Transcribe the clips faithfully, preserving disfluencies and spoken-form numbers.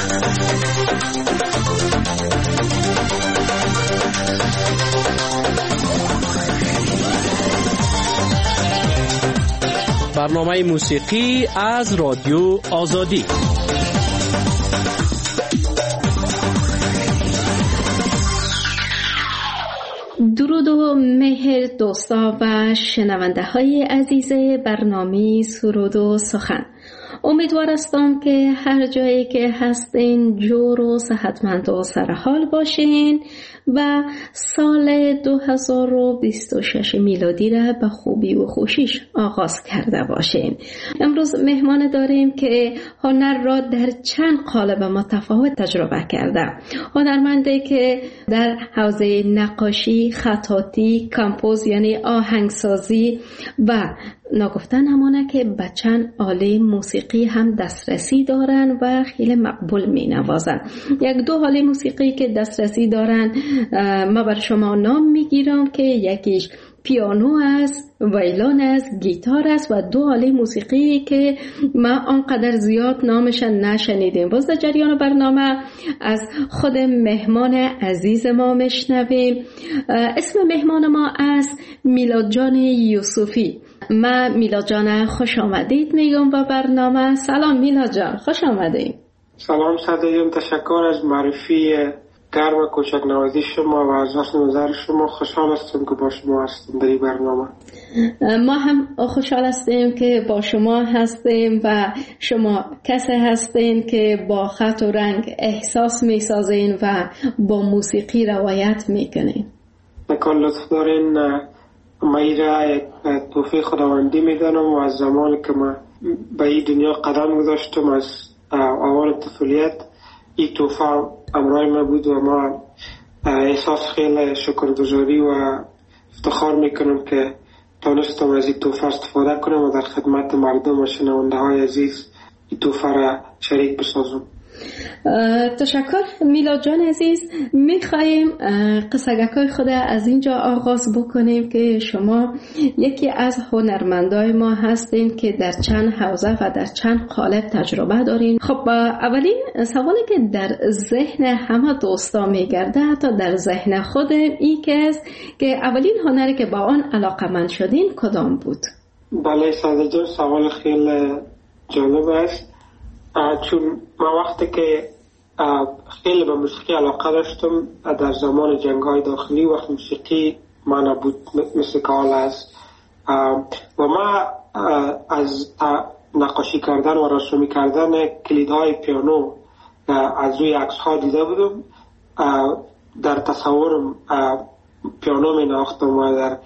برنامه موسیقی از رادیو آزادی. درود و مهر دوستا و شنونده های عزیز برنامه سرود و سخن. امیدوار هستم که هر جایی که هستین جور و صحتمند و سرحال باشین و سال دو هزار و بیست و شش میلادی را به خوبی و خوشیش آغاز کرده باشین. امروز مهمان داریم که هنر را در چند قالب متفاوت تجربه کرده. هنرمندی که در حوزه نقاشی، خطاطی، کمپوز یعنی آهنگسازی و نگفتن همانه که به چند آله موسیقی هم دسترسی دارن و خیلی مقبول می نوازن. یک دو آله موسیقی که دسترسی دارن ما بر شما نام می گیرم که یکیش پیانو است، ویولن است، گیتار است و دو آله موسیقی که ما آنقدر زیاد نامشان نشنیدیم. باز در جریان برنامه از خود مهمان عزیز ما میشنویم. اسم مهمان ما است میلاد جان یوسفی. من میلاد جان خوش آمدید میگم با برنامه. سلام میلاد جان، خوش آمدید. سلام صدیم، تشکر از معرفی گرم و کوچک نوازی شما و از نظر شما. خوشحال هستم که با شما هستم در این برنامه. ما هم خوشحال هستیم که با شما هستیم و شما کسی هستین که با خط و رنگ احساس می سازین و با موسیقی روایت می کنین. نکن لطف دارین. ما این را یک توفیق خداوندی می دانم و از زمانی که ما به این دنیا قدم گذاشتم از اول طفولیت این توفیق امرای ما بود و ما احساس خیلی شکرگزاری و افتخار میکنم که تانستم از این توفیق استفاده کنم و در خدمت مردم و شنونده های عزیز این توفیق را شریک بسازم. تشکر میلاد جان عزیز. میخواییم قصگکای خود از اینجا آغاز بکنیم که شما یکی از هنرمندای ما هستین که در چند حوزه و در چند قالب تجربه دارین. خب اولین سوالی که در ذهن همه دوستا میگرده، حتی در ذهن خودم، این که است که اولین هنری که با آن علاقمند شدین کدام بود؟ بله ساده جان، سوال خیلی جالب است. چون من وقتی که خیلی به موسیقی علاقه داشتم در زمان جنگ‌های داخلی، وقت موسیقی من بود مثل کال است و ما از نقاشی کردن و رسومی کردن کلیدهای پیانو از روی عکس‌ها دیده بودم. در تصورم پیانو می نواختم و در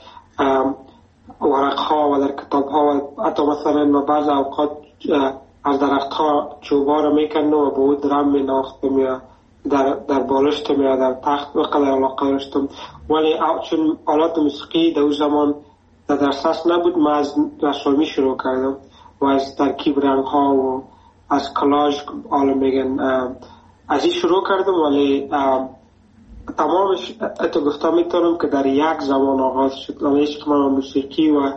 ورق‌ها و در کتاب‌ها و حتی مثلا ما بعض اوقات از درخت ها چوبا را میکندم و به او درم می ناختم یا در, در بالشتم یا در تخت و قدر علاقه داشتم. ولی چون آلات موسیقی در اون زمان در دسترس نبود، ما از رسومی شروع کردم و از ترکیب رنگ ها و از کلاژ آلا میگن از این شروع کردم. ولی تمامش اتو گفتم میتونم که در یک زمان آغاز شد. ولی عشق من موسیقی و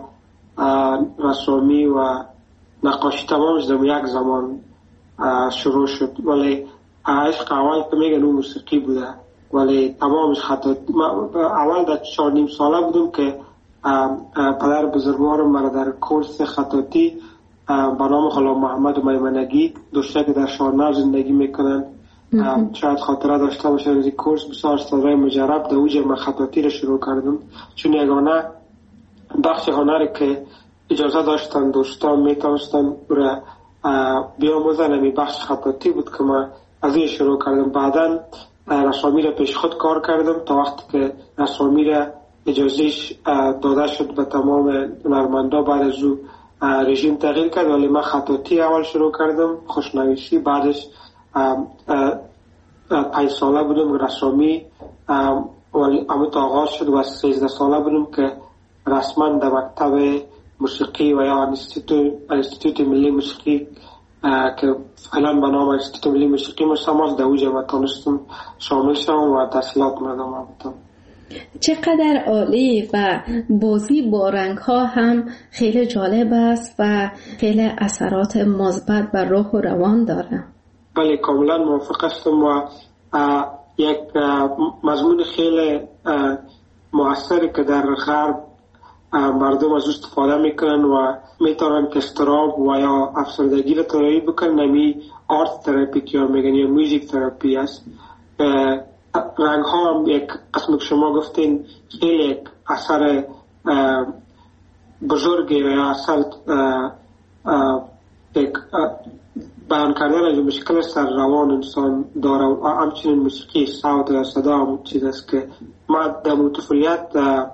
رسومی و نقاشی تمامش در یک زمان شروع شد. ولی عشق اول که میگن اون موسیقی بوده، ولی تمامش خطاطی. اول در چهار نیم ساله بودم که پدر بزرگوارم مرا در کورس خطاطی به نام غلام محمد میمنگی دوسته که در شارنر زندگی میکنن شاید خاطره داشته باشه از این کورس، بسیار استادای مجرب در اوج من خطاطی را شروع کردم. چون یگانه بخش هنری که اجازه داشتن دوستان میتونستن برای بیاموزن همی بخش خطاطی بود که من از این شروع کردم. بعدا رسامی را پیش خود کار کردم تا وقتی که رسامی را اجازهش داده شد به تمام هنرمندا. بعد از او رژیم تغییر کرد، ولی من خطاطی اول شروع کردم، خوشنویسی. بعدش پنج ساله بودم رسامی، ولی امت آغاز شد و سیزده ساله بودم که رسما در مکتب موسیقی و یا انستیتوت ملی موسیقی که فعلا به نام انستیتوت ملی موسیقی مسماست در اوج ما تونستم شامل شدم و تحصیلات مردم بودم. چقدر عالی و بازی با رنگ ها هم خیلی جالب است و خیلی اثرات مثبت بر روح و روان داره. بله کاملا موافق هستم و یک مضمون خیلی مؤثری که در غرب مردم از استفاده میکنن و میتونن که استراب و یا افسردگی را تداوی بکنن، نمی آرت تراپی که میگن یا موزیک تراپی است. رنگ ها هم یک قسم که شما گفتین خیلی یک اثر بزرگی و یا اثر یک بیان کردن از مشکل سر روان انسان داره و همچنین موسیقی صوت یا صدا هم چیز است که ما در طفولیت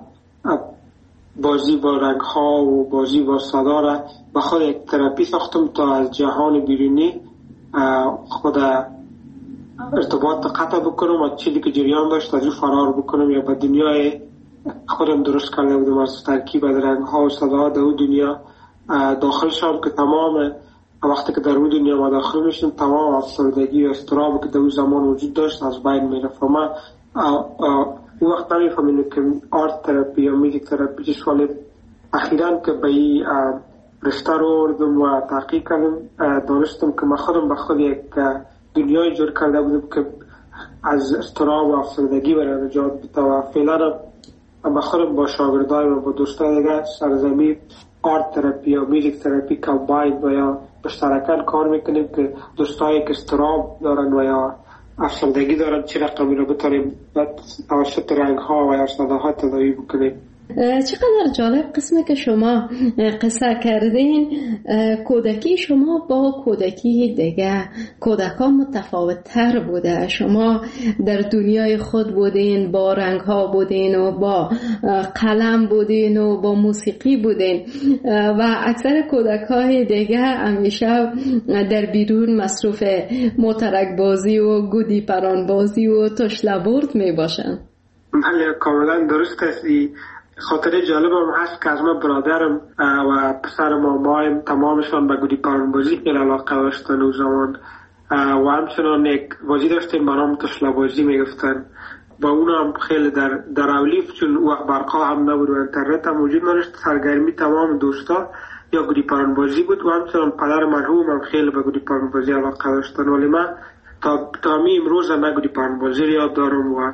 بازی با رنگ ها و بازی با صدا را به خود یک تراپی ساختم تا از جهان بیرونی خود ارتباط قطع بکنم و چیزی که جریان داشت از او فرار بکنم یا به دنیای خودم درست کرده بودم از ترکیب از رنگ ها و صدا در اون دنیا داخل شدم که تمام وقتی که در اون دنیا ما داخل میشم تمام افسردگی و اضطرابی که در اون زمان وجود داشت از بین میرفت. من اون وقت نمیفهمیدم که آرت تراپی یا موزیک تراپی چیش، ولی اخیراً که به این رشته رو آوردم و تحقیق کردم دانستم که من خودم به خود یک دنیای جور کرده بودم که از اضطراب و افسردگی برای نجات بده و فعلا به خودم با شاگردای و با دوستای دیگه سرزمین آرت تراپی یا موزیک تراپی کامباین و یا مشترکاً کار میکنیم که دوستایی که اضطراب دارن و یا افسردگی دارن چه رقمی رو بتونیم توسط رنگ ها و یا صداها تداوی بکنیم. چقدر جالب قسمه که شما قصه کردین. کودکی شما با کودکی دیگه کودکا متفاوت تر بوده. شما در دنیای خود بودین، با رنگ ها بودین و با قلم بودین و با موسیقی بودین و اکثر کودکای دیگه همیشه در بیرون مصروف موترک بازی و گودی پران بازی و تشلبرد می باشن. بله کاملا درست است. خاطره جالب هم هست که از من برادرم و پسر مامایم تمامشان به گودی پران بازی خیلی علاقه داشتن اون زمان و همچنان یک بازی داشتیم به نام تشله بازی میگفتن. با اون هم خیلی در در اولیف چون وقت برقا هم نبود و اینترنت هم وجود نداشت، سرگرمی تمام دوستا یا گودی پران بازی بود و همچنان پدر مرحوم هم خیلی به گودی پران بازی علاقه داشتن، ولی من تا تا می امروز نه گودی پران بازی یاد دارم و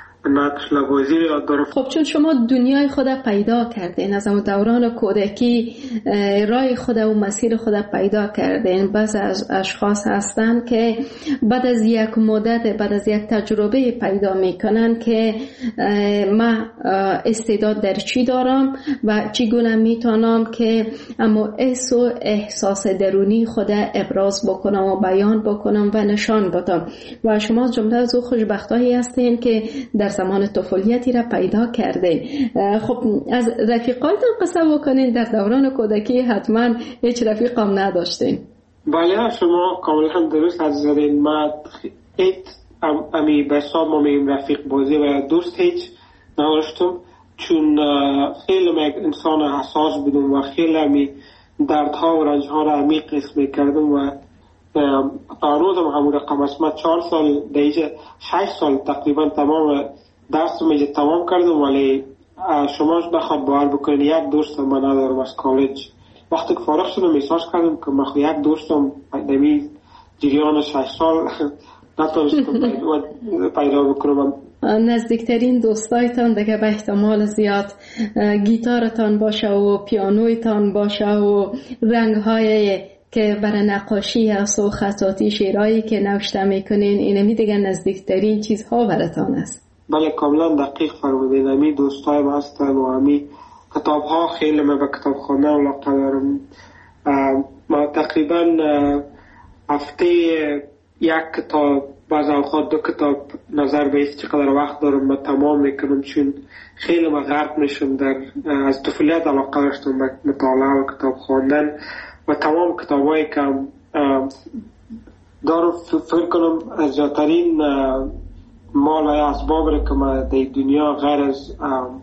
خب چون شما دنیای خود پیدا کردین، از اون دوران کودکی رای خود و مسیر خود پیدا کردین. بعض از اشخاص هستن که بعد از یک مدت، بعد از یک تجربه پیدا میکنن که من استعداد در چی دارم و چگونه میتونم که اما احس و احساس درونی خود ابراز بکنم و بیان بکنم و نشان بدم. و شما جمله از او خوشبختایی هستین که در زمان طفولیتی را پیدا کرده. خب از رفیقایتان قصه بکنین. در دوران کودکی حتما هیچ رفیق هم نداشتین. بله شما کاملا درست از زدین. من هیچ امی به حساب ما میم رفیق بازی و دوست هیچ نداشتم، چون خیلی من یک انسان حساس بودم و خیلی امی دردها و رنجها را عمیق حس میکردم و تا روزم همون رقم است. من چهار سال دیگه شش سال تقریبا تمام درس میجه تمام کردم، ولی شما بخواد باور بکنید یک دوستم من ندارم از کالج. وقتی که فارغ شدم احساس کردم که من یک دوستم نمی جریان شش سال نتونستم پیدا بکنم. نزدیکترین دوستایتان دیگه به احتمال زیاد گیتارتان باشه و پیانویتان باشه و رنگ‌های که برای نقاشی هست و خطاطی شعرهایی که نوشته میکنین، اینمی دیگه نزدیکترین چیزها براتان است. بله کاملا دقیق فرمودین. امی دوستایم هستن و امی کتاب ها خیلی من به کتاب خانه علاقه دارم. ما تقریبا هفته یک کتاب، بعض اوقات دو کتاب، نظر به ایست چقدر وقت دارم من تمام میکنم، چون خیلی من غرق میشم در از طفولیت علاقه داشتم به مطالعه و کتاب خواندن و تمام کتابایی که دارم فکر کنم از جاترین مال و اسباب را که من در دنیا غیر از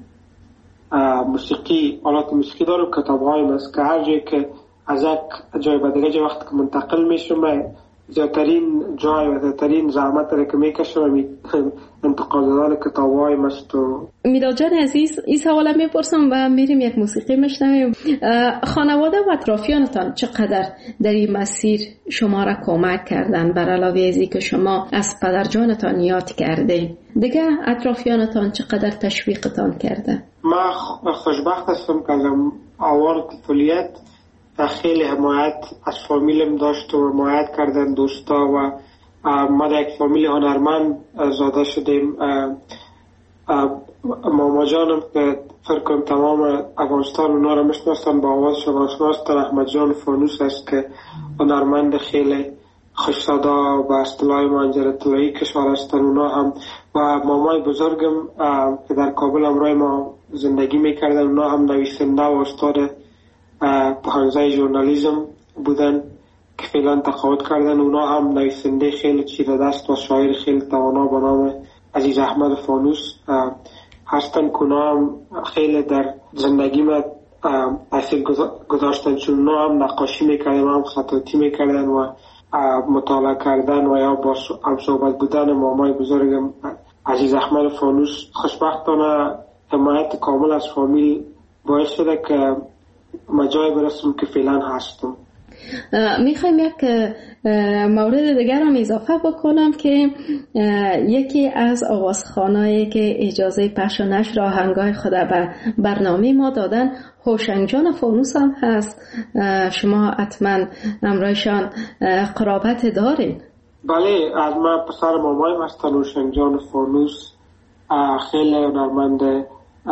موسیقی، آلات موسیقی دارم کتاب هایم است که هر جایی که از یک جای به دیگه وقت که منتقل میشم زیادترین جای و زیادترین زحمت را که میکشم انتقال دادن کتاب‌های است. و میلاد جان عزیز، این سوال میپرسم و میریم یک موسیقی میشنویم. خانواده و اطرافیانتان چقدر در این مسیر شما را کمک کردن، بر علاوه از اینکه شما از پدر جانتان یاد کردین، دیگه اطرافیانتان چقدر تشویقتان کرده؟ من خوشبخت هستم که آوار طفولیت خیلی حمایت از فامیلم داشت و حمایت کردن دوستا و ما در یک فامیل هنرمند زاده شدیم. ماما جانم که فکر کنم تمام افغانستان اونا را میشناسن، با آوازشان آشناستن، احمد جان فانوس است که هنرمند خیلی خوش صدا و اصطلاح منجر اطلاعی کشور هستن اونا هم، و مامای بزرگم که در کابل همراه ما زندگی میکردن اونا هم نویسنده و استاد پانزه ژورنالیسم بودن که فعلا تقاعد کردن. اونا هم نویسنده خیلی چیره دست و شاعر خیلی توانا به نام عزیز احمد فانوس هستن که اونا هم خیلی در زندگی ما تاثیر گذاشتن، چون اونا هم نقاشی میکردن، هم خطاطی میکردن و مطالعه کردن و یا با هم صحبت بودن مامای بزرگم عزیز احمد فانوس. خوشبختانه حمایت کامل از فامیل باعث شده که ما جای برسیم که فعلا هستم. میخوایم یک مورد دیگر هم اضافه بکنم که یکی از آوازخوانایی که اجازه پخش و نشر آهنگای خود به برنامه ما دادن هوشنگ جان فانوس هم هست. شما حتما همراهشان قرابت دارین؟ بله، از من پسر مامایم هستن هوشنگ جان فانوس، خیلی هنرمند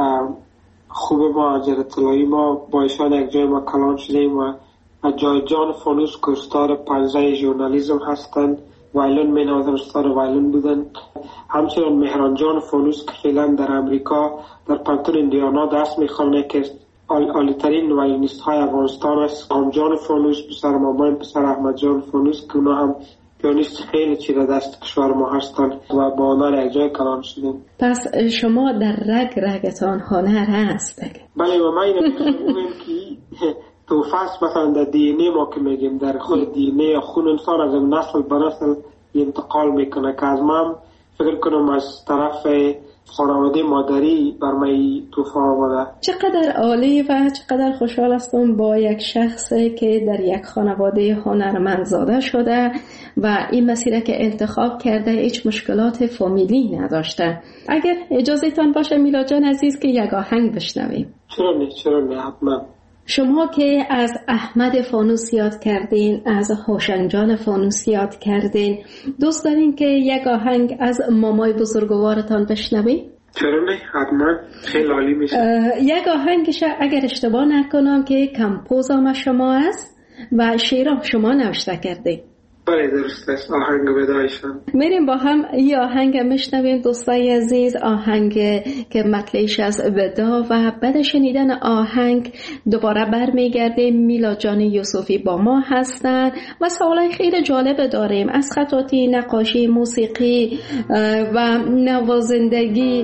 خوب ما جر اطلاعی. ما با ایشان یک جای ما کلام شدیم و جای جان فانوس که استاد پانزه ژورنالیسم هستن، وایلون می نوازن، استاد وایلون بودن. همچنین مهران جان فانوس که فعلا در امریکا در پانتون ایندیانا دست میخوانه که عالی‌ترین وایلونیست های افغانستان است. هم جان فانوس پسر مامان پسر احمد جان فانوس که اونا هم پیانیست خیلی چیره دست کشور ما هستن و با آنها یک جای کلام شدیم. پس شما در رگ رگتان هنر هست؟ بله، و من اینو میگم که توفاست مثلا در دی ان ای ما که میگیم در خود دی ان ای خون انسان از نسل به نسل انتقال میکنه که از من فکر کنم از طرف خانواده مادری بر من توفا آمده. چقدر عالی و چقدر خوشحال هستم با یک شخصی که در یک خانواده هنرمند زاده شده و این مسیر که انتخاب کرده هیچ مشکلات فامیلی نداشته. اگر اجازه تان باشه میلاد جان عزیز که یک آهنگ بشنویم. چرا نه، چرا نه، حتما. شما که از احمد فانوس یاد کردین، از هوشنگ جان فانوس یاد کردین، دوست دارین که یک آهنگ از مامای بزرگوارتان بشنوین؟ چرا نه، حتما، خیلی عالی میشه. یک آهنگش اگر اشتباه نکنم که کمپوزام شما است و شعرام شما نوشته کردین. بله درست است، آهنگ ودایشان. میریم با هم این آهنگ میشنویم دوستای عزیز، آهنگ که مطلعش از ودا و بعد شنیدن آهنگ دوباره برمیگردیم. میلاد جان یوسفی با ما هستن و سوالای خیلی جالب داریم از خطاطی، نقاشی، موسیقی و نوازندگی.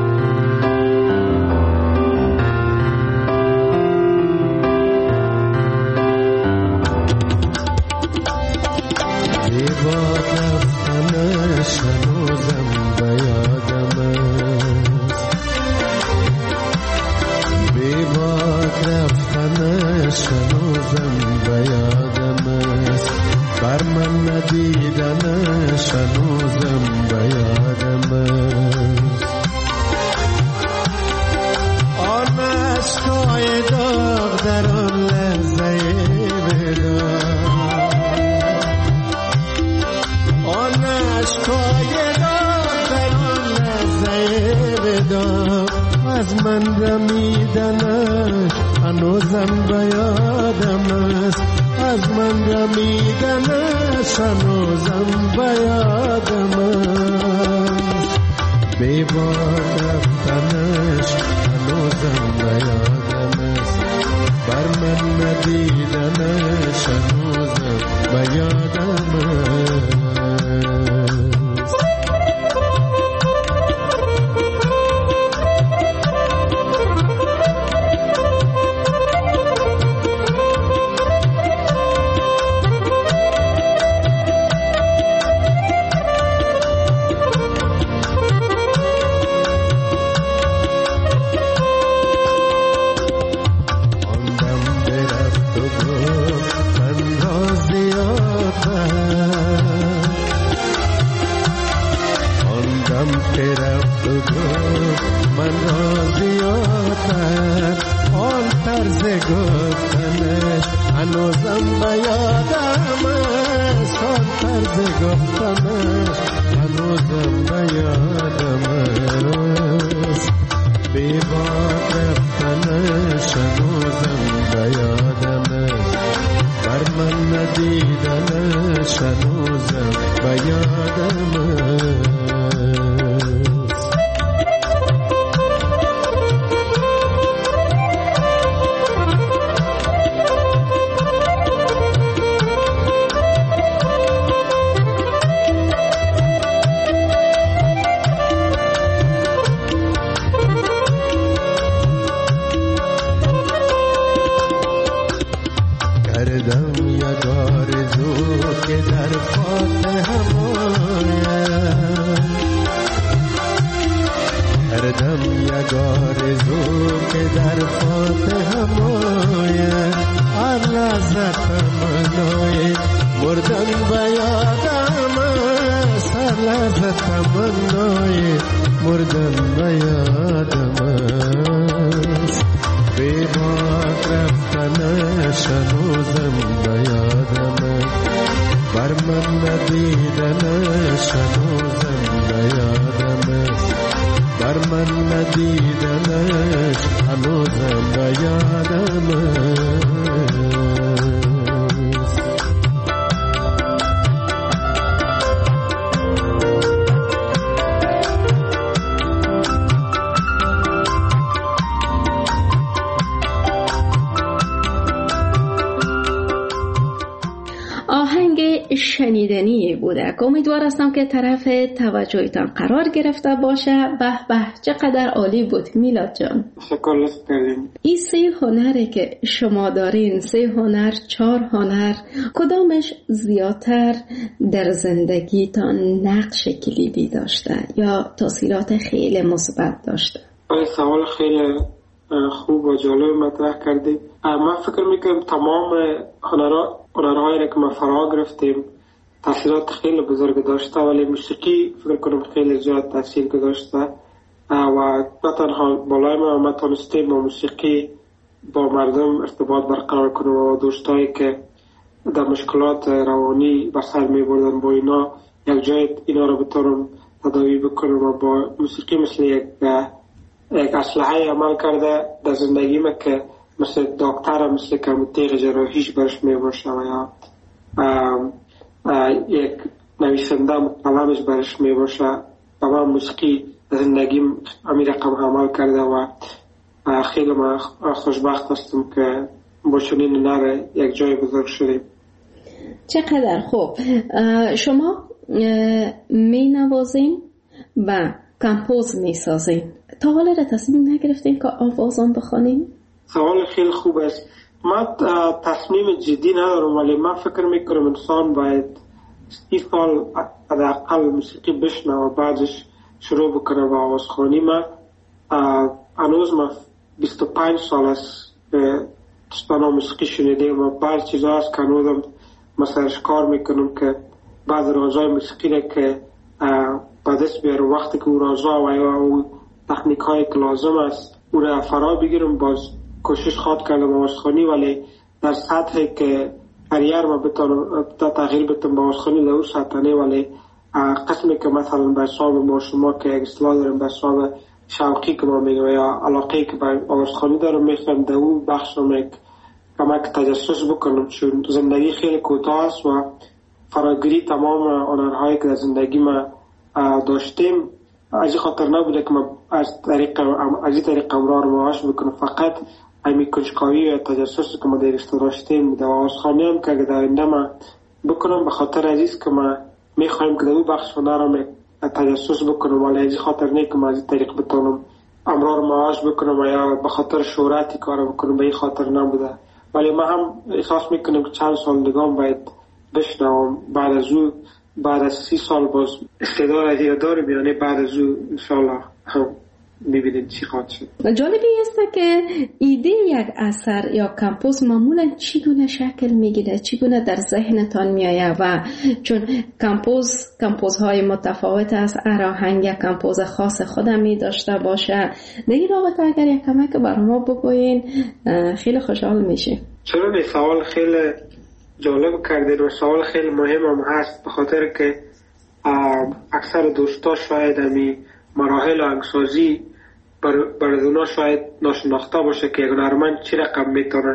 از من رمیدنش هنوزم به یادم است، از من رمیدنش هنوزم به یادم است، بی بار رفتنش هنوزم به یادم است، بر من ندیدنش هنوزم به یادم است. غم که رفت و گفت من را زیادتر، آن طرز گفتنش هنوزم به یادم است، آن طرز گفتنش هنوزم به یادم است، بی باد رفتنش هنوزم به یادم است، بر من ندیدنش هنوزم به یادم است. شنیدنی بوده. امیدوار هستم که طرف توجهتان قرار گرفته باشه. به به چقدر عالی بود میلاد جان. شکر کردیم. این سه هنری که شما دارین، سه هنر، چهار هنر، کدامش زیادتر در زندگیتان نقش کلیدی داشته یا تاثیرات خیلی مثبت داشته؟ این سوال خیلی خوب و جالب مطرح کردید. من فکر میکنم تمام هنرها هنرهایی که ما فرا گرفتیم تاثیرات خیلی بزرگ داشته، ولی موسیقی فکر کنم خیلی زیاد تاثیر گذاشته و نه تنها بالای ما ما تونستیم با موسیقی با مردم ارتباط برقرار کنیم و دوستایی که در مشکلات روانی بر سر می بردن با اینا یک جای اینا رو بتونم تداوی بکنم و با موسیقی مثل یک یک اسلحه عمل کرده در زندگی ما که مثل دکتر مثل که تیغ جراحیش برش می باشه و یا یک نویسنده مقلمش برش می باشه. تمام موسیقی زندگیم امی رقم عمل کرده و خیلی ما خوشبخت هستم که با چنین نره یک جای بزرگ شدیم. چقدر خوب. شما می نوازین و کمپوز می سازین، تا حالا را تصمیم نگرفتین که آوازان بخوانین؟ سوال خیلی خوب است. من تصمیم جدی ندارم، ولی من فکر میکنم انسان باید سی سال حداقل موسیقی بشنه و بعدش شروع بکنه با آوازخوانی. من هنوز من بیست و پنج سال است تستانا موسیقی شنیدم و بعض چیزا هست که هنوزم مثلاش کار میکنم که بعض رازای موسیقی را که با دست بیارم وقتی که او رازا و یا او تکنیک های که لازم است او را فرا بگیرم. باز کوشش خواد کردم آوازخوانی، ولی در سطحی که کریر ما بتونم تغییر بتونم با آوازخوانی لهو سطحنه، ولی قسمی که مثلا به حساب ما شما که یک اصلاح دارم به حساب شوقی که ما میگم یا علاقه که به آوازخوانی دارم میخوام در اون بخش رو یک کمک تجسس بکنم، چون زندگی خیلی کوتاه است و فراگیری تمام هنرهایی که در زندگی ما داشتیم از خاطر نبوده که ما از طریق از این طریق امرار معاش بکنم، فقط همین کنجکاوی و تجسس که ما درش داشتیم در آوازخوانی هم که در آینده ما بکنم به خاطر عزیز که ما میخوایم که در اون بخش هنرم تجسس بکنم، ولی از خاطر نه که ما از این طریق بتونم امرار معاش بکنم یا به خاطر شهرتی کار بکنم، به این خاطر نبوده. ولی ما هم احساس میکنم که چند سال دیگه باید بشنوم، بعد از او بعد از سی سال باز استعداد از داریم، یعنی بعد از او انشالله هم میبینید چی خواهد شد. جالبی است که ایده یک اثر یا کمپوز معمولا چگونه شکل میگیره، چگونه در ذهنتان میآید؟ و چون کمپوز کمپوزهای متفاوت است، هر آهنگ یک کمپوز خاص خودم می داشته باشه. در این رابطه اگر یک کمک برای ما بگوین خیلی خوشحال میشیم. چرا این سوال خیلی جالب کردید و سوال خیلی مهم هم هست، به خاطر که اکثر دوستا شاید همی مراحل آهنگسازی برای اونا شاید ناشناخته باشه که یک هنرمند چی رقم میتونه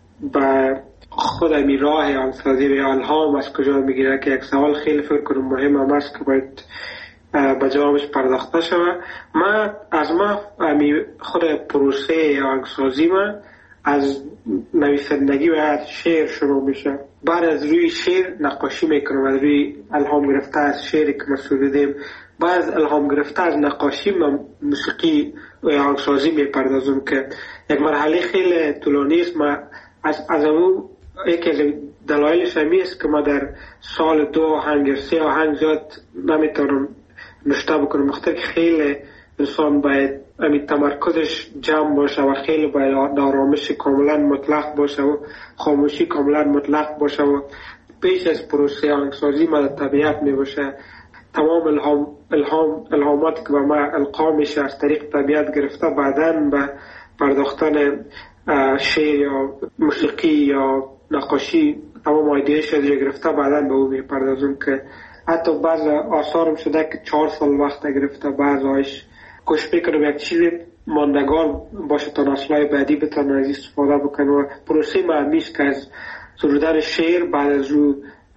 و خود همی راه آهنگسازی و الهام از کجا میگیره، که یک سوال خیلی فکر کنم مهم هم هست که باید به جوابش پرداخته شود. من از ما همی خود پروسه آهنگسازی من از نویسندگی و از شعر شروع میشه. بعد از روی شعر نقاشی میکنم، از روی الهام گرفته از شعری که ما سرودیم. بعد از الهام گرفته از نقاشی من موسیقی و آهنگسازی میپردازم که یک مرحله خیلی طولانی است. ما از از اون یکی از دلایلش همی است که ما در سال دو آهنگ سه آهنگ زیاد نمیتونم نشته بکنم، مختلف خیلی انسان باید امی تمرکزش جمع باشه و خیلی باید آرامش کاملا مطلق باشه و خاموشی کاملا مطلق باشه و پیش از پروسه آهنگسازی ما در طبیعت می باشه. تمام الهام الهام الهاماتی که به ما القا میشه از طریق طبیعت گرفته، بعداً به پرداختن شعر یا موسیقی یا نقاشی تمام ایده‌اش از گرفته بعداً به اون میپردازم که حتی بعض آثارم شده که چهار سال وقت گرفته. بعضایش کوشش میکنم یک چیزی ماندگار باشه تا نسل‌های بعدی بتونن از استفاده بکنن و پروسه معنیش که از سرودن شعر بعد از او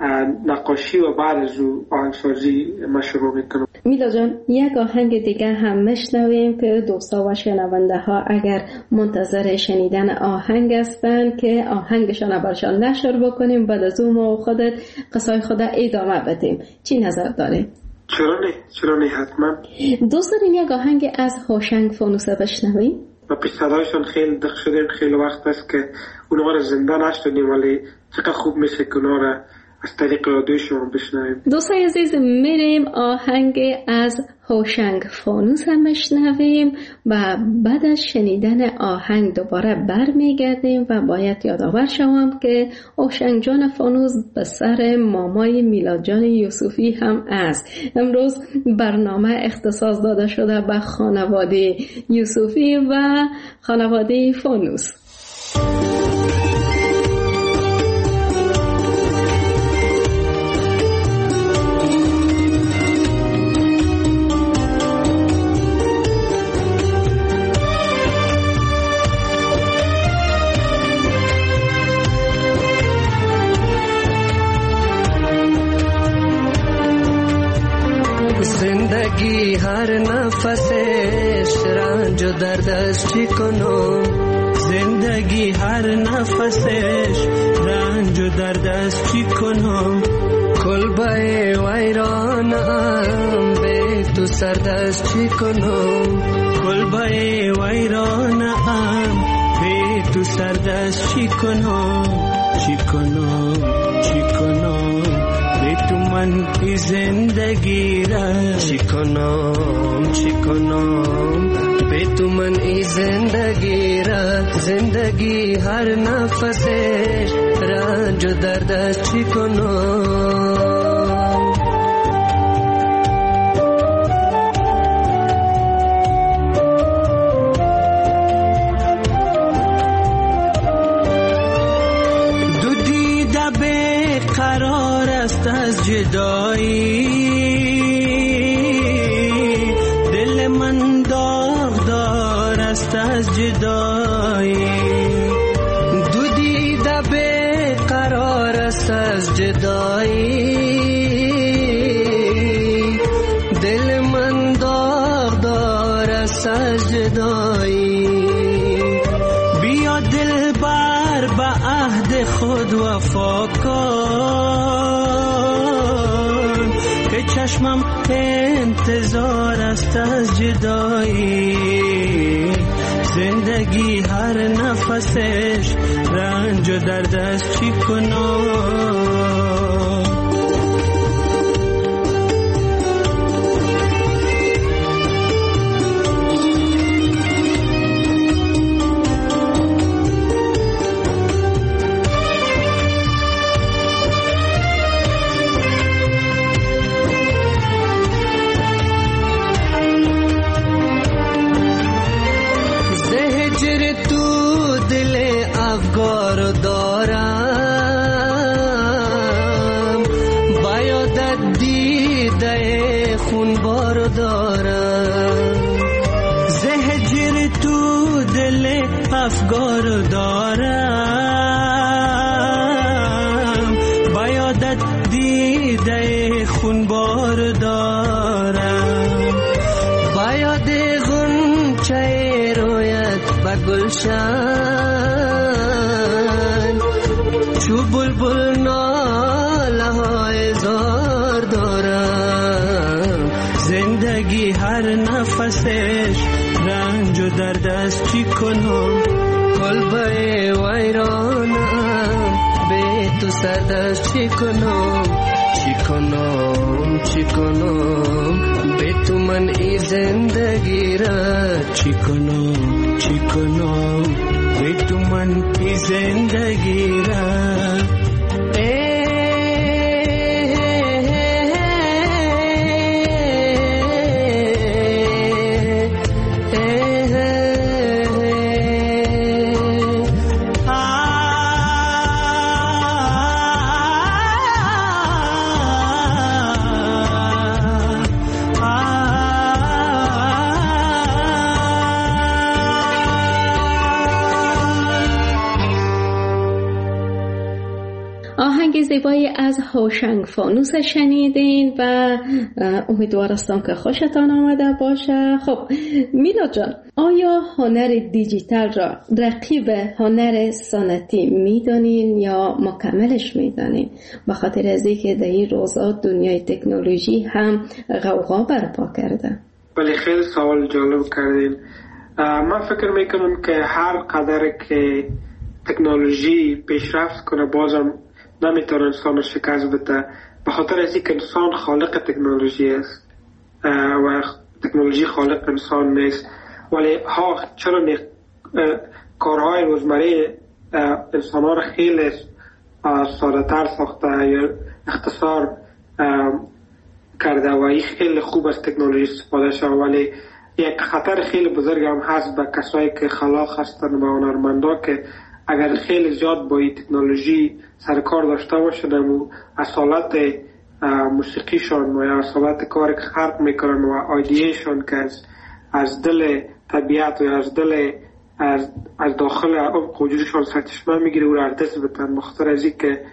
نقاشی و بعد از او آهنگسازی ما شروع میکنم. میلا جان، یک آهنگ دیگه هم میشنویم که دوستا و شنونده ها اگر منتظر شنیدن آهنگ هستن که آهنگشان برشان نشر بکنیم، بعد از اون ما خودت قصای خود ادامه بدیم. چی نظر داریم؟ چرا نه؟ چرا نه؟ حتما. دوست دارین یک آهنگ از هوشنگ فانوسه بشنویم؟ و پیش صدایشان خیلی دق شدیم، خیلی وقت است که اونها را زنده نشدیم، ولی چقدر خوب میشه که اونها را از طریق رادیو شما بشنویم. دوستای عزیز، میریم آهنگ از هوشنگ فانوس هم بشنویم و بعد از شنیدن آهنگ دوباره برمیگردیم و باید یادآور شوم که هوشنگ جان فانوس به سر مامای میلاد جان یوسفی هم است. امروز برنامه اختصاص داده شده به خانواده یوسفی و خانواده فانوس. زندگی هر نفسش رنج و دردش چی کنم، زندگی هر نفسش رنج و دردش چی کنم، کلبه ویرانم به تو سردش چی کنم، کلبه ویرانم به تو سردش چی کنم، چی کنم چی کنم به تو من ای زندگی را، چی کنم چی کنم به تو من ای زندگی را، زندگی هر نفسش رنج و دردش چی کنم. از جدایی دل من داغ دار است از جدایی، دو دیده به قرار است از جدایی، دل من داغ دار است از جدایی، بیا دل بر به عهد خود وفا کن، چشمم انتظار است از جدایی، زندگی هر نفسش رنج و دردش چی کنم. خون بارو دارم، زهجر تو دل افگارو دارم، بایادت دیده خون بارو دارم، بایاد غنچه رویت و گلشن، چو بلبل ناله های زار دارم، زندگی هر نفسش رنج و درد است، چی کنم قلبه ویرانم، به تو سرد است، چی کنم چی کنم چی کنم، به تو من ای زندگی را، چی کنم چی کنم، به تو من ای زندگی را. آهنگ زیبایی از هوشنگ فانوس شنیدین و امیدوارستم که خوشتان آمده باشه. خب میلاد جان، آیا هنر دیجیتال را رقیب هنر سنتی میدانین یا مکملش میدانین؟ به خاطر از اینکه در این روزا دنیای تکنولوژی هم غوغا برپا کرده. ولی خیلی سوال جالب کردین. من فکر میکنم که هر قدر که تکنولوژی پیشرفت کنه بازم نمیتونه انسان شکست بده، به خاطر از اینکه انسان خالق تکنولوژی است و تکنولوژی خالق انسان نیست. ولی ها چرا کارهای روزمره انسان ها را خیلی ساده تر ساخته یا اختصار کرده و این خیلی خوب از تکنولوژی استفاده شده، ولی یک خطر خیلی بزرگ هم هست به کسایی که خلاق هستند و هنرمندا که اگر خیلی زیاد با این تکنولوژی سرکار داشته باشند و اصالت موسیقیشون و یا اصالت کاری که خلق میکنن و آیدیشون که از, از دل طبیعت و از دل از, از داخل عمق وجودشون سرچشمه میگیره و را دست بتن، مخاطر از این که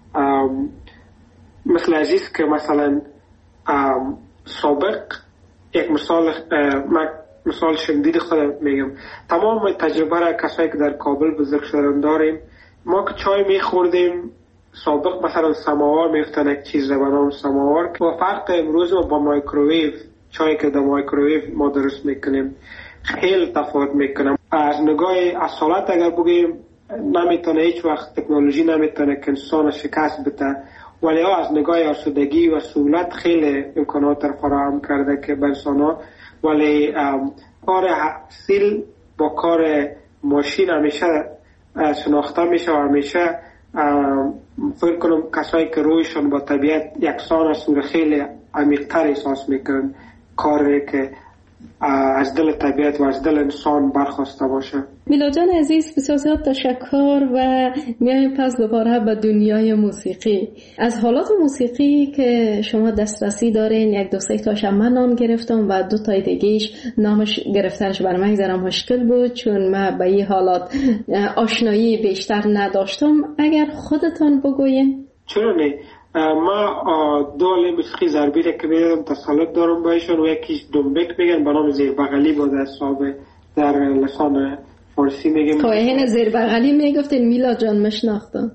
مثل عزیز که مثلا سابق یک مثال مثال شدید خودم میگم، تمام تجربه را کسایی که در کابل بزرگ شدن داریم. ما که چای میخوردیم سابق مثلا سماوار میفتن یک چیز به نام سماوار و فرق امروز با مایکروویو، چایی که در مایکروویو ما درست میکنیم خیلی تفاوت میکنم. از نگاه اصالت اگر بگیم نمیتونه هیچ وقت تکنولوژی نمیتونه که انسان شکست بده، ولی از نگاه آسودگی و سهولت خیلی امکانات را فراهم کرده که به انسان، ولی کار اصیل با کار ماشین همیشه شناخته میشه و همیشه فکر کنم کسایی که رویشون با طبیعت یکسان است و خیلی عمیق‌تر احساس میکنن کاری که از دل طبیعت و از دل انسان برخواسته باشه. میلاد جان عزیز، بسیار زیاد تشکر و میایم پس دوباره به دنیای موسیقی. از حالات موسیقی که شما دسترسی دارین یک دو سه تاش من نام گرفتم و دو تای دیگه‌اش نامش گرفتنش بر من ذره مشکل بود چون من به این حالات آشنایی بیشتر نداشتم. اگر خودتان بگوین. چرا نه؟ ما دو موسیقی ضربی را که میدم تسلط دارم بایشون و یکیش دنبک میگن به نام زیر بغلی با در صحابه در لسان فارسی میگن. خواهین زیر بغلی میگفتین میلاد جان مشناختم.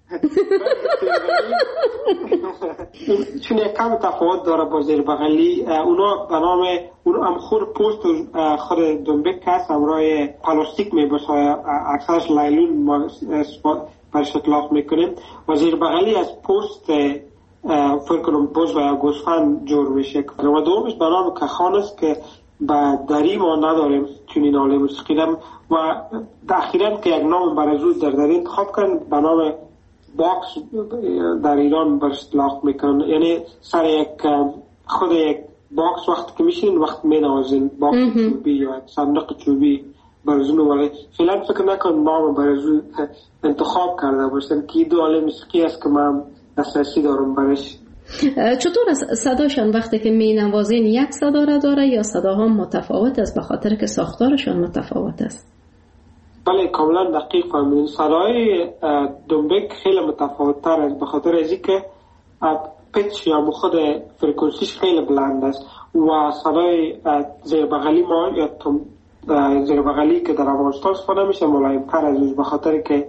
چون یک کم تفاوت داره با زیر بغلی. اونا به نام اون هم خود پوست خود دنبک هست همراه پلاستیک میبسه، اکثرش لایلون ما برش اطلاق میکنیم و زیر بغلی از پوست فکر کنم بز و یا گوسفند جور میشه و دومش به نام کخان است که به دری ما نداریم چون این حاله موسیقی و اخیراً که یک نام برازو در دری انتخاب کردن به نام باکس در ایران برش اطلاق میکنن، یعنی سر یک خود یک باکس وقتی که میشین وقت مینوازین باکس چوبی یا صندوق چوبی برزونو، ولی فعلا فکر نکنم نام برزو انتخاب کرده باشن که دو حاله موسیقی است که من دسترسی دارم برش چطور از صداشان وقتی که می نوازین یک صدا را داره یا صداها متفاوت است به خاطر که ساختارشان متفاوت است؟ بله کاملا دقیق فهمیدین. صدای دنبک خیلی متفاوت تر است به خاطر از اینکه پیچ یا خود فرکانسیش خیلی بلند است و صدای زیر بغلی ما یا زیر بغلی که در افغانستان استفاده میشه ملایم تر از به خاطر که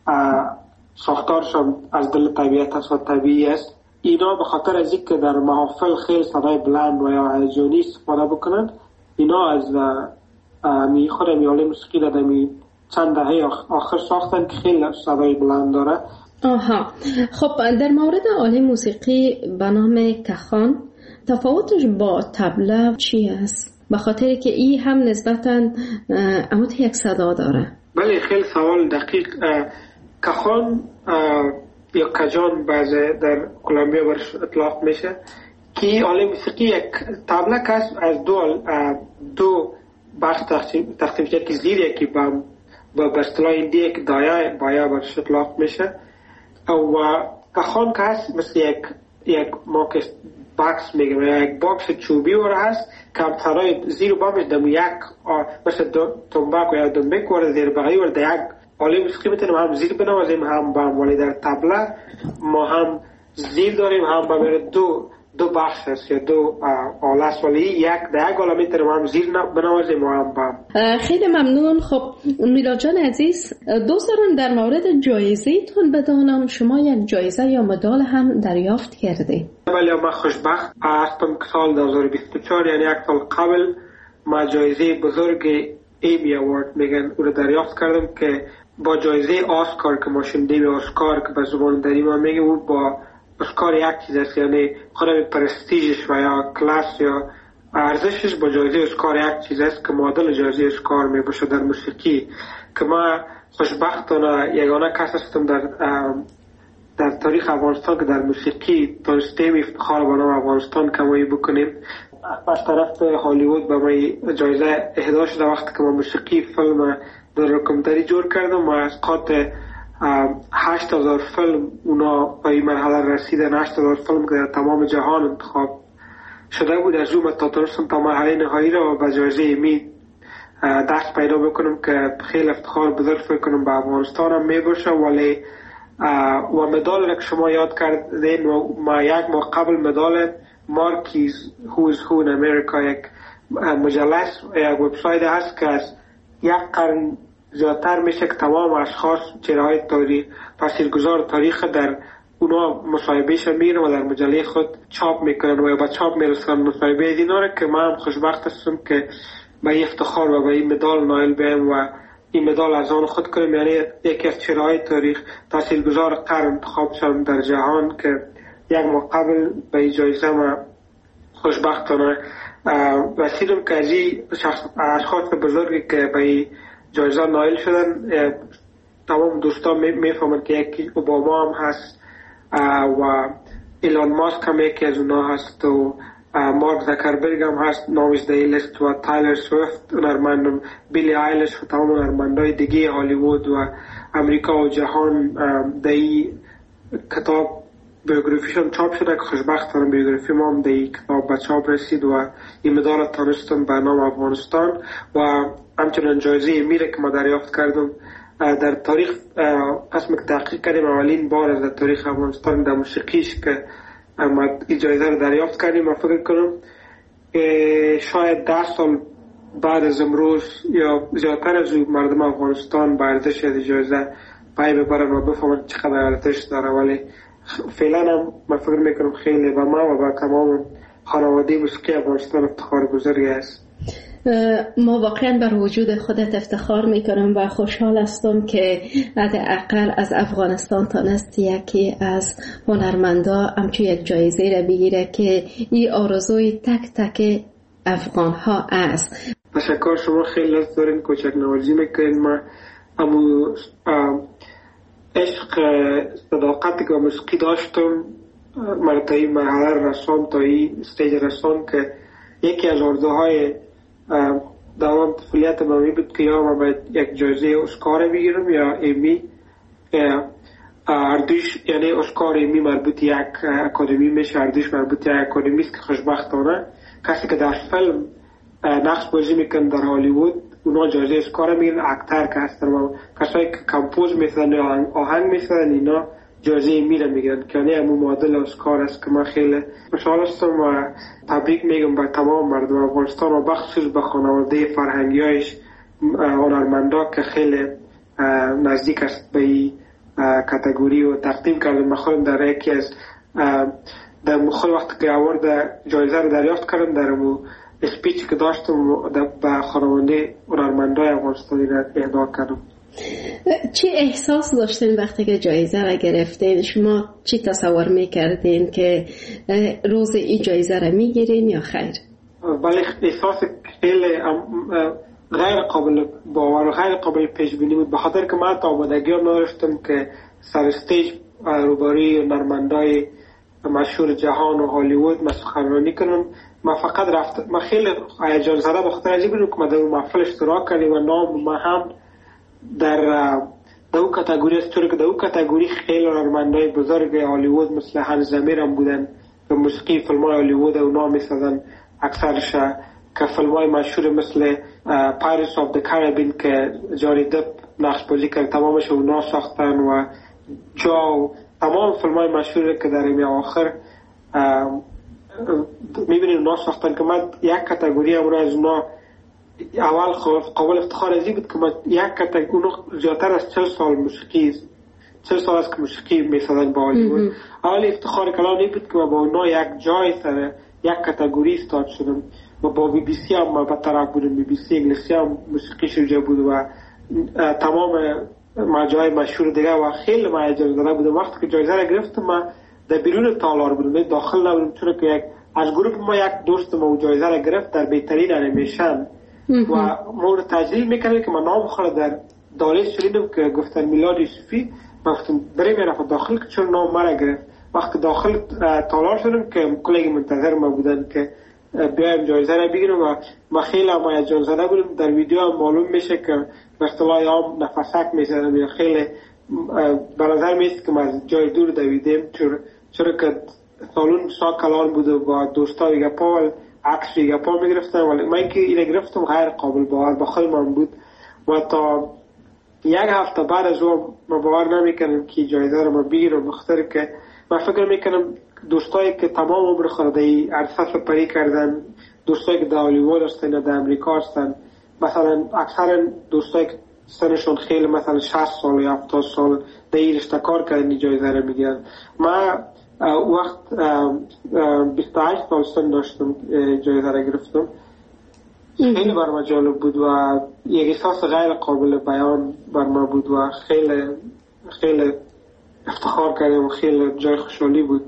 ساختارشان از دل طبیعت است و طبیعی است. اینا به خاطر از اینکه در محافل خیلی صدای بلند و یا هیجانی استفاده بکنند، اینا از می خود میاله موسیقی در می چند دهه آخر ساختن که خیلی صدای بلند داره. آها خب در مورد آله موسیقی به نام کخان تفاوتش با طبله چی است؟ به خاطر که این هم نسبتاً اموت یک صدا داره. بله خیلی سوال دقیق. کخان یا کجان بعضی در کلمبیا برش اطلاق میشه که آله موسیقی یک طبله است از دو دو بخش تقسیم شده که زیر یکی با به اصطلاح هندی یک دایه بایا برش اطلاق میشه و کخان که هست مثل یک یک ماکس باکس میگم یا یک باکس چوبی ور هست که همسرای زیر و بامش دمو یک مثل تنباک و یا دنبک ور زیر بغلی ور در یک آله موسیقی میتونیم هم زیر بنوازیم هم بام، ولی در طبله ما هم زیر داریم هم بام. دو دو بخش هست یا دو آله است ولی یک در یک آله میتونیم هم زیر بنوازیم و هم بام. خیلی ممنون. خب میلاد جان عزیز، دوست دارم در مورد جایزه تون بدانم شما یک جایزه یا مدال هم دریافت کرده؟ بله من خوشبخت هستم که سال دو هزار و بیست و چهار یعنی یک سال قبل ما جایزه بزرگ ایمی اوارد میگن او رو دریافت کردم که با جایزه آسکار که ما شنیدیم آسکار که به زبان دری ما میگه او با اسکار یک چیز است، یعنی خودم پرستیجش و یا کلاس یا ارزشش با جایزه اسکار یک چیز است که معادل جایزه اسکار می باشه در موسیقی. که ما خوشبختانه یگانه کس هستم در در تاریخ افغانستان که در موسیقی دانستیم افتخار به نام افغانستان کمایی بکنیم. از طرف هالیوود به ما جایزه اهدا شده وقتی که ما موسیقی فیلم در رکمتری جور کردم و از قاط هشت هزار فیلم اونا به این مرحله رسیدن. هشت هزار فیلم که در تمام جهان انتخاب شده بود از اون تا تونستم تا مرحله نهایی رو به جایزه ایمی دست پیدا بکنم که خیلی افتخار بزرگ فکر کنم به افغانستان هم می باشه. ولی و مدال که شما یاد کردین و ما یک ماه قبل مدال مارکیز هوز هو in امریکا یک مجله یک وبسایت هست که از یک قرن زیادتر میشه که تمام اشخاص چهره‌های تاریخ تاثیرگذار تاریخ در اونا مصاحبهش میرن و در مجله خود چاپ میکنن و با چاپ میرسن مصاحبه اینا رو که من خوشبخت هستم که به این افتخار و به این مدال نایل بیم و این مدال از آن خود کنم. یعنی یکی از چهره‌های تاریخ تاثیرگذار قرن انتخاب شدم در جهان که یک ماه قبل به این جایزه ما خوشبختانه رسیدم که از این اشخاص بزرگی که به این جایزه نایل شدن تمام دوستان میفهمند که یکی اوباما هم هست و ایلان ماسک هم یکی از اونا هست و مارک زکربرگ هم هست نامش در لیست و تایلر سویفت هنرمند، بیلی آیلش و تمام هنرمندای دیگه هالیوود و امریکا و جهان در این کتاب بیوگرافیشون چاپ شده که خوشبختانه بیوگرافی ما هم در این کتاب به چاپ رسید و این مدال تانستم به نام افغانستان و همچنان جایزه میره که ما دریافت کردم در تاریخ قسم که تحقیق کردیم اولین بار از در تاریخ افغانستان در موسیقیش که ما این جایزه رو دریافت کردیم. من فکر کنم شاید ده سال بعد از امروز یا زیادتر از مردم افغانستان به ارزش از جایزه پای ببرن و بفهمن چقدر ارزش داره. ولی فعلا هم من فکر میکنم خیلی به ما و به تمام خانواده موسیقی افغانستان افتخار بزرگی است. ما واقعا بر وجود خودت افتخار میکنم و خوشحال هستم که حداقل از افغانستان تانست یکی از هنرمندا همچو یک جایزه را بگیره که این آرزوی تک تک افغان ها است. تشکر، شما خیلی لطف دارین، کوچک نوازی میکنین. ما امو عشق صداقتی که موسیقی داشتم من تا این مرحله رسان تا این استیج رسان که یکی از آرزوهای دوام طفولیت من می بود که یا من باید یک جایزه اسکار بگیرم یا ایمی اردوش یعنی اسکار ایمی مربوط یک اکادمی میشه، اردوش مربوط یک اکادمی است که خوشبختانه کسی که در فیلم نقش بازی میکنه در هالیوود اونا جایزه اسکار میگیرن، اکتر که هستن و کسایی که کمپوز میسازن یا آهنگ میسازن اینا جایزه ایمی رو میگیرن که یعنی همون معادل اسکار است که من خیلی خوشحال هستم و تبریک میگم به تمام مردم افغانستان و بخصوص به خانواده فرهنگیایش هنرمندا که خیلی نزدیک است به این کاتگوری و تقدیم کردم. من خودم در یکی از در مخل وقت که آورد جایزه رو دریافت کردم در مو اسپیچ که داشتم به خانواده هنرمندای افغانستانی را اهدا کردم. چی احساس داشتین وقتی که جایزه را گرفتین؟ شما چی تصور میکردین که روز این جایزه را میگیرین یا خیر؟ ولی احساس خیلی غیر قابل باور و غیر قابل پیش بینی بود، به خاطر که من تا آمادگی ها نداشتم که سر استیج روبروی هنرمندای مشهور جهان و هالیوود من سخنرانی کنم. من فقط رفت، من خیلی هیجان زده به خاطر عجیب بود که من در اون محفل اشتراک کردم و نام من هم در در اون کاتگوری است، چون که در اون کاتگوری خیلی هنرمندای بزرگ هالیوود مثل هانس زمیر هم بودن به موسیقی فیلم‌های هالیوود اونا می‌سازن اکثرش، که فیلم‌های مشهور مثل پایرتس آف د کاریبین که جانی دپ نقش بازی کرد تمامش اونا ساختن و جو تمام فیلم‌های مشهور که در این آخر می‌بینید اونا ساختن که من یک کاتگوری اونا از اونا اول قابل افتخار ازی بود که من یک کاتگوری اونا زیادتر از چهل سال موسیقی چهل سال است که موسیقی می‌سازن با هالیوود. اول افتخار کلام این بود که من با اونا یک جای سر یک کاتگوری استاد شدم و با بی بی سی هم به طرف بودم، بی بی سی انگلیسی هم موسیقی شروع بود و تمام مجای مشهور دیگه و خیلی من هیجان زده بودم. وقتی که جایزه را گرفتم من در بیرون تالار بودم، داخل نبودم، چون که یک از گروه ما یک دوست ما جایزه را گرفت در بهترین انیمیشن و مورد تجلیل میکنه که من نام خود در دالیس شدیدم که گفتن میلاد یوسفی، گفتم بریم رفت داخل که چون نام مرا گرفت. وقتی داخل تالار شدم که کلیگ منتظر ما بودن که بیایم جایزه را بگیرم و ما خیلی هم هیجان زده بودم. در ویدیو هم معلوم میشه که به اصطلاح هم نفسک میزنم یا خیلی به نظر میاد که ما از جای دور دویدیم، چرا که سالون سا کلان بود و با دوستا ویگا پا عکس ویگا پا میگرفتم، ولی من که اینه گرفتم غیر قابل باور به خود من بود و تا یک هفته بعد از اون ما باور نمیکنم که جایزه را ما بگیرم، بخاطر که من فکر میکنم دوستایی که تمام عمر خود در عرصه سپری کردن، دوستایی که در هالیوود هستن یا در امریکا هستن، مثلا اکثر دوستایی که سنشون خیلی مثلا شصت سال یا هفتاد سال در این رشته کار کردن این جایزه را میگیرن. من وقت بیست و هشت سال سن داشتم جایزه را گرفتم، خیلی بر من جالب بود و یک احساس غیر قابل بیان بر من بود و خیلی خیلی افتخار کردم و خیلی جای خوشحالی بود.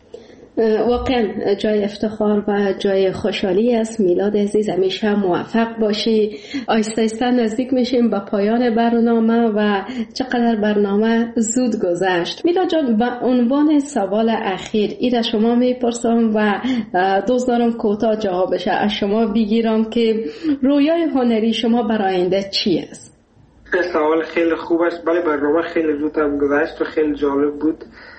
واقعا جای افتخار و جای خوشحالی است. میلاد عزیز همیشه موفق باشی. آیسته آیسته نزدیک میشیم به پایان برنامه و چقدر برنامه زود گذشت. میلاد جان، به عنوان سوال اخیر ایره شما میپرسم و دوست دارم کوتاه جوابش از شما بگیرم که رویای هنری شما برای آینده چی است؟ سوال خیلی خوب است. بله، برنامه خیلی زود هم گذشت و خیلی جالب بود.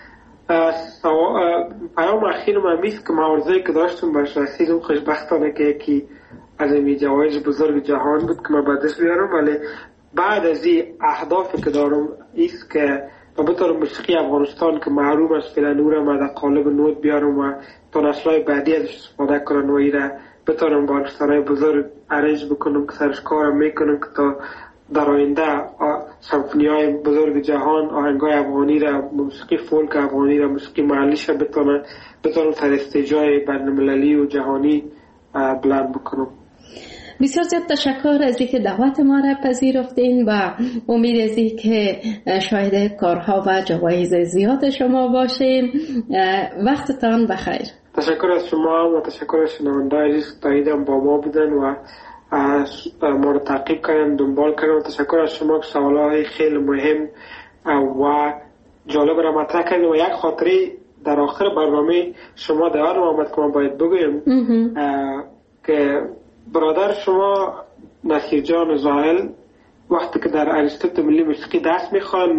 پیام اخیر من میست که معارضه‌ای که داشتم برش رسیدم، خوشبختانه که یکی از این جوایز بزرگ جهان بود که من به دست بیارم، ولی بعد از این اهدافی که دارم ایست که بطور موسیقی افغانستان که محروم از فعلا نور ما در قالب نوت بیارم و تا نسل‌های بعدی ازش استفاده کنن و ایره بتونم با ارکسترهای بزرگ ارنج بکنم که سرش کارم میکنم که تا در آینده سمفونی‌های بزرگ جهان آهنگای افغانی را، موسیقی فولک افغانی را، موسیقی محلیش را بتونن بتونن سر استیجای بین‌المللی و جهانی بلند بکنم. بسیار زیاد تشکر از اینکه دعوت ما را پذیرفتین و امید از اینکه شاهد کارها و جوایز زیاد شما باشیم. وقتتان بخیر. تشکر از شما و تشکر از شنونده‌های عزیز که تا با ما بودن و ما رو تعقیب کردن، دنبال کردن. و تشکر از شما که سوالای خیلی مهم و جالب را مطرح کردن و یک خاطره در آخر برنامه شما در آن آمد که من باید بگویم که برادر شما نصیر جان زاهل وقتی که در انستیتوت ملی موسیقی درس میخوان، من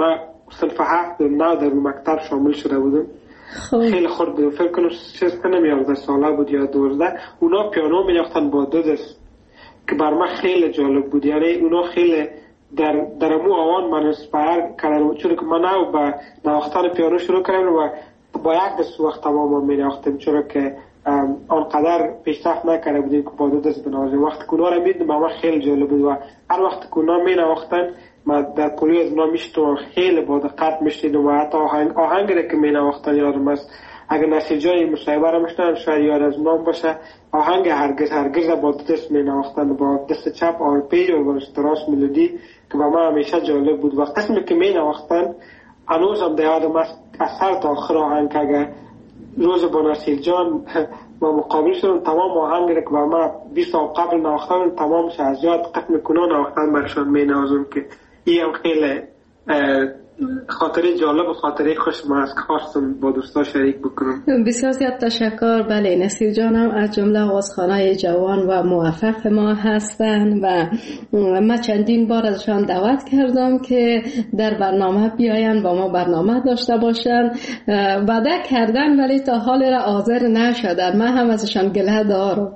صنف هفت و نه در مکتب شامل شده بودم. خیلی خورد بودم، فکر کنم شست کنم یازده ساله بود یا دوازده. اونا پیانو می‌نواختن با دو دست که بر من خیلی جالب بود. یعنی اونا خیلی در در مو آوان من اسپایر کردن، چون که من او با نواختن پیانو شروع کردم و با یک دست وقت تمام می‌نواختم، چون که آنقدر پیشرفت نکرده بودیم که با دو دست بنوازیم. وقتی که اونا رو می‌دیدم من خیلی جالب بود و هر وقت که اونا می‌نواختن من در پولی از اونا میشتم، خیلی با دقت میشنیدم و حتی آهنگ آهنگی که می‌نواختن یادم است. اگر نسیجای مصاحبه را میشنن شاید یاد از نام باشه، آهنگ هرگز هرگز با دست می‌نواختن، با دست چپ آرپیج و با تراس ملودی که با من همیشه جالب بود. و قسمی که می‌نواختن هنوزم در یادم است از سر تا آخر آهنگ. اگر روز با نصیر جان با مقابل شدم تمام آهنگ که با من بیست سال قبل نواختن تمامش از یاد قسم کنون نواختن برشان می‌نوازم که این هم خیلی خاطره جالب و خاطره خوش ما از که خواستم با دوستا شریک بکنم. بسیار زیاد تشکر. بله، نصیر جانم از جمله آوازخوانای جوان و موفق ما هستند و من چندین بار ازشان دعوت کردم که در برنامه بیاین با ما برنامه داشته باشن. وعده کردن ولی تا حال را حاضر نشدن. من هم ازشان گله دارم.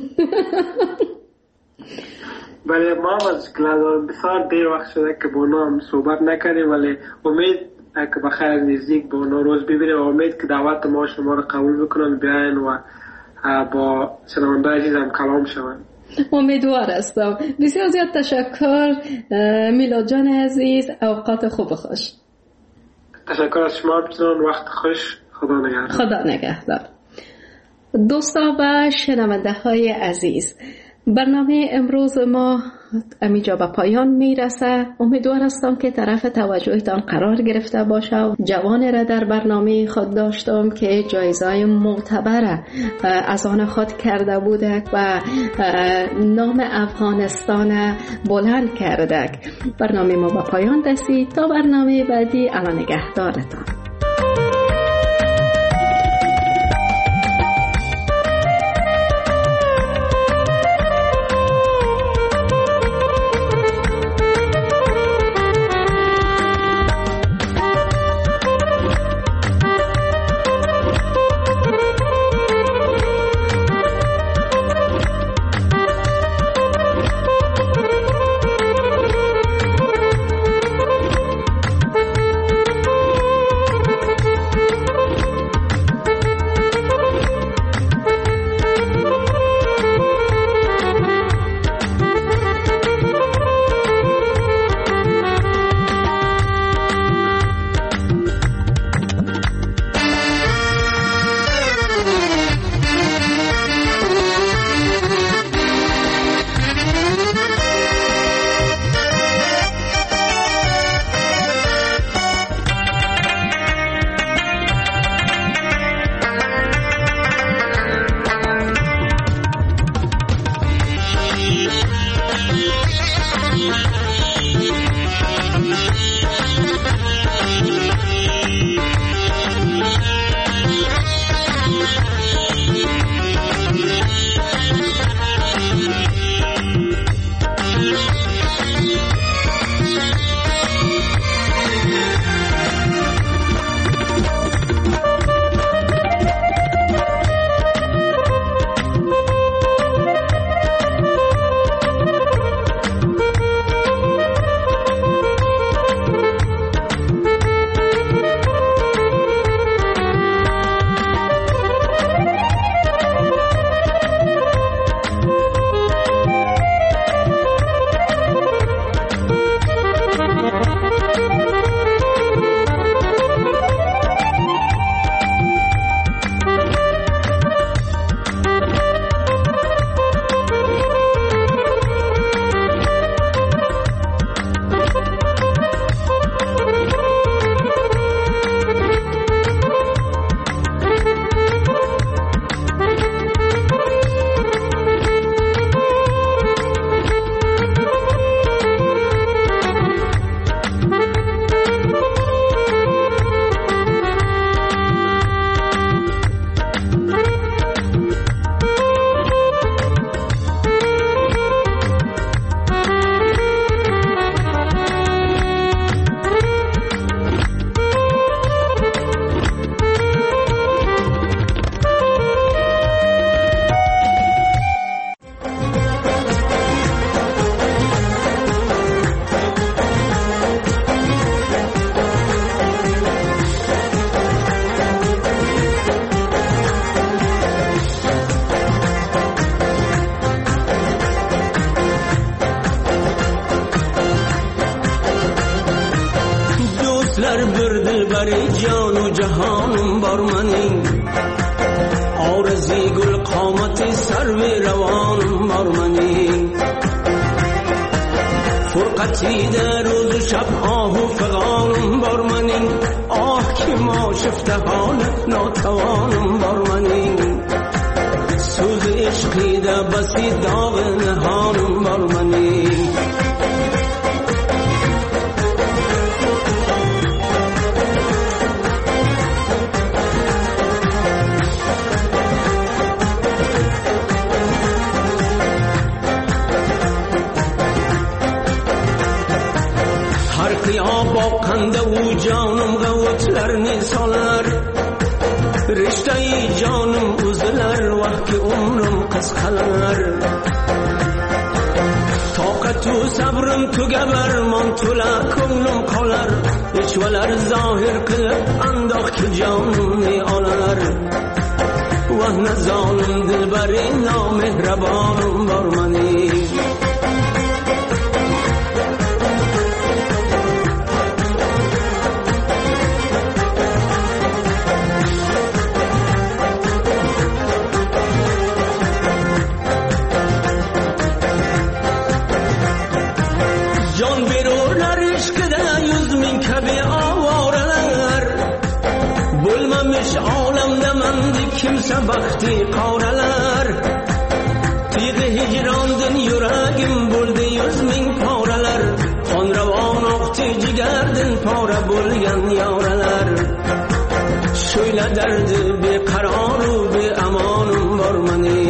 ولی ما از گلادان بسیار دیر وقت شده که با اونا هم صحبت نکردیم، ولی امید که بخیر نزدیک با اونا روز ببینیم و امید که دعوت ما شما رو قبول بکنن بیاین و با شنونده عزیزم کلام شون. امیدوار هستم. بسیار زیاد تشکر میلاد جان عزیز، اوقات خوب خوش. تشکر از شما، بسیار وقت خوش. خدا نگهدار. خدا نگهدار. دوستا و شنونده های عزیز، برنامه امروز ما امیجا به پایان میرسه. امیدوار هستم که طرف توجهتان قرار گرفته باشه و جوان را در برنامه خود داشتم که جایزه معتبر از آن خود کرده بوده و نام افغانستان بلند کرده. برنامه ما به پایان رسید. تا برنامه بعدی، الله نگهدارتان. جوانم بارمنی فرقتی در روز و شب آه و فغانم بارمنی آه که ما شفته حال ناتوانم بارمنی سوز عشقی در بسی داغ نهانم بارمنی با قنده و جانم غوتلر نیسالر رشته ای جانم اوزلر وقت عمرم قسخلر طاقت و صبرم تو گبر من تو لکنم قلر اچولر ظاهر قلب انداخ که جانم نیالر و نزانم دل بری نامهربانم بارمنی kimse bakti qavralar tiğ hicrandın yüreğim buldu yüz min pavralar xonravon oqti jigardin pavra bo'lgan yavralar şöyle derdi beqaror u beamonim bormani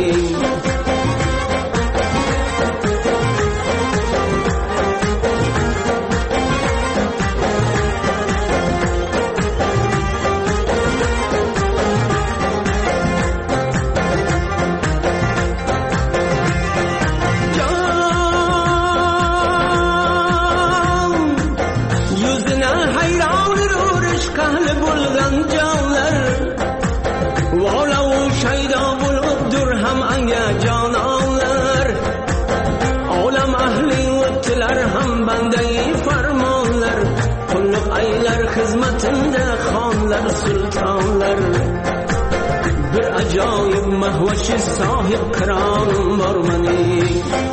hizmetinde xonlar sultonlar bir ajoyib mahvashi sohib qironim bormani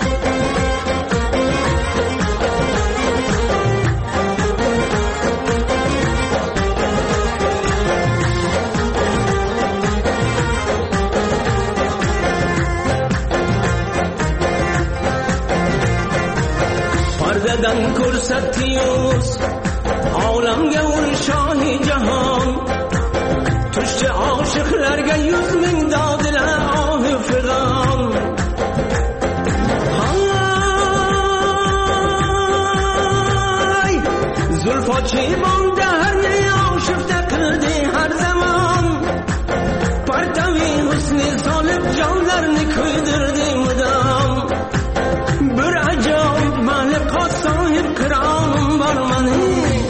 pardadan ko'rsatdingiz olamga ul shohi jahon tushdi oshiqlarga yuz ming dodilar ohi figan hay zulfochi bonda har ne oshifta qildi har zamon partavi husni solib jonlarni kuydirdi mudom bir ajoyib maliqot sohib qironim bormani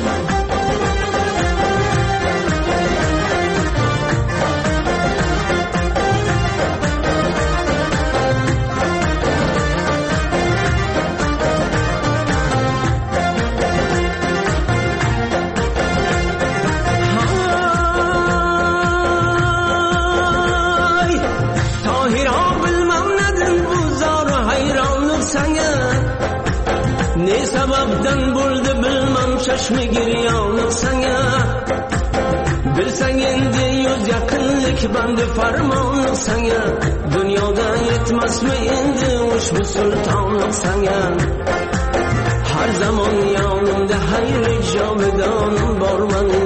ne sababdan bo'ldi bilmam chashmi giryonlik sanga bilsang endi yuz yaqinlik bandi farmonlik sanga dunyoda yetmasmi endi ushbu sultonlik sanga har zamon yonimda hayri jomidonim bormani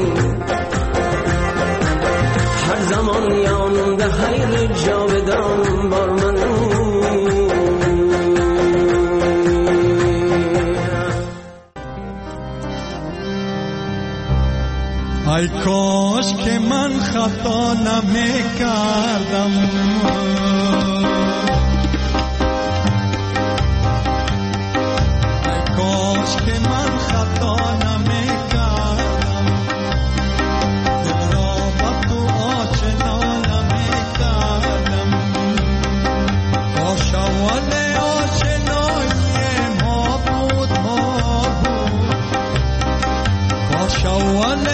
har zamon yonimda hayri jomidonim bormani ای کاش که من خطا نمی کردم ای کاش که من خطا نمی کردم دل را با تو آشنا نمی کردم کاش اول آشنایی ما بود ما بود کاش اول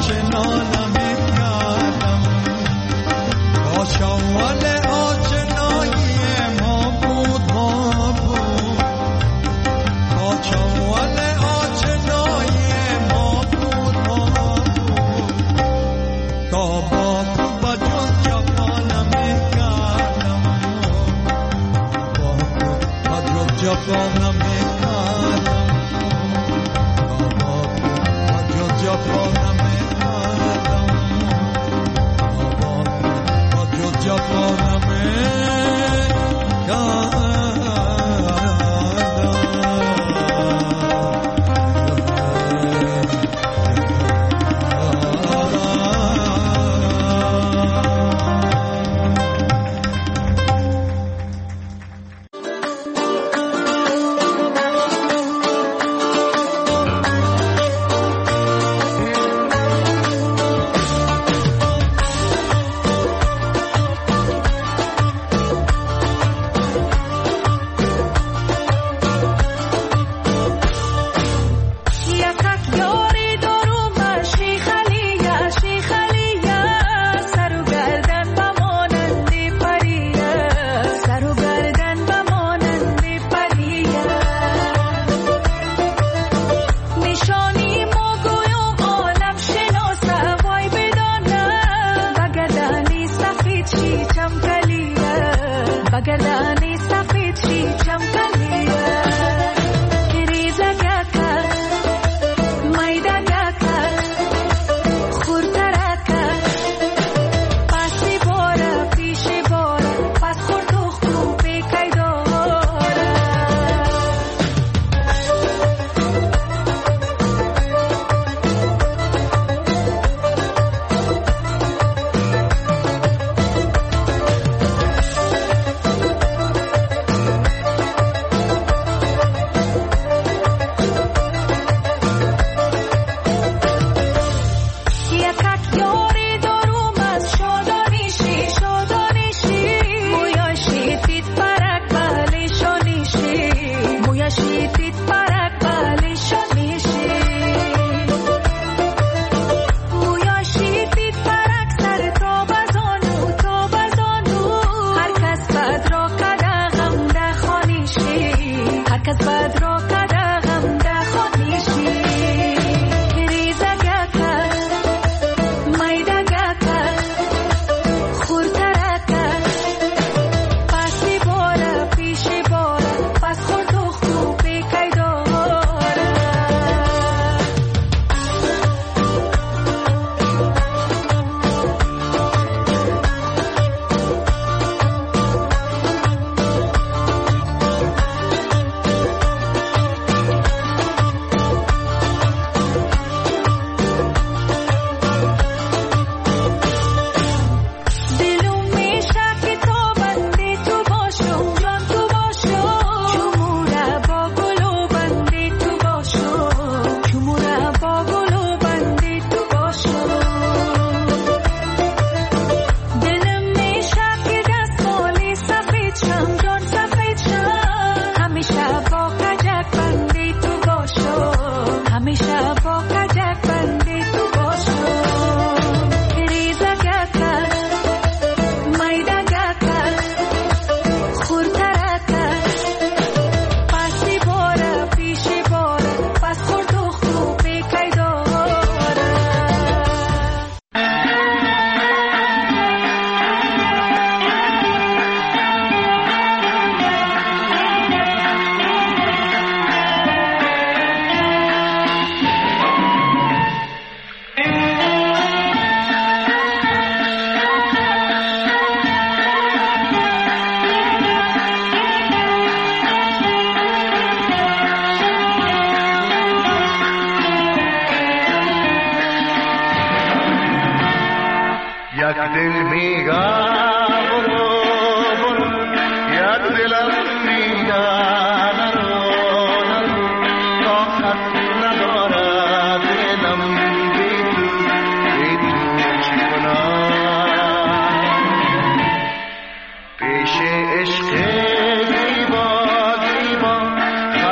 آچه نالمه کردم کاش اول آشنایی ما بود ما بود کاش اول آشنایی ما بود ما بود تا با تو با جز جفانمه کردم با تو با جز جفانمه کردم با تو با جز جفانمه کردم با تو با جز جفانمه کردم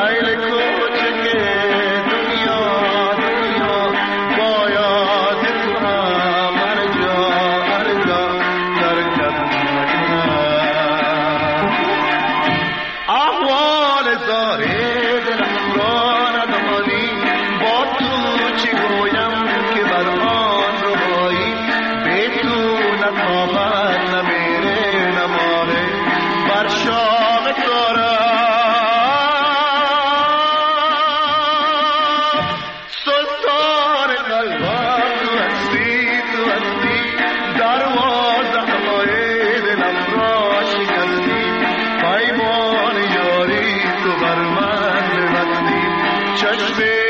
دنیا دنیا باید شده